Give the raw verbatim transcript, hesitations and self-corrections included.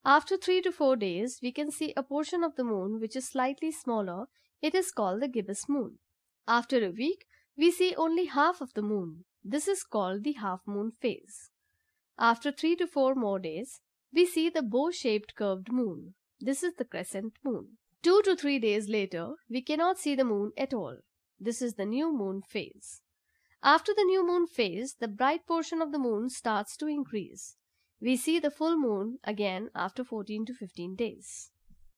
After three to four days, we can see a portion of the moon which is slightly smaller. It is called the gibbous moon. After a week, we see only half of the moon. This is called the half moon phase. After three to four more days, we see the bow-shaped curved moon. This is the crescent moon. Two to three days later, we cannot see the moon at all. This is the new moon phase. After the new moon phase, the bright portion of the moon starts to increase. We see the full moon again after fourteen to fifteen days.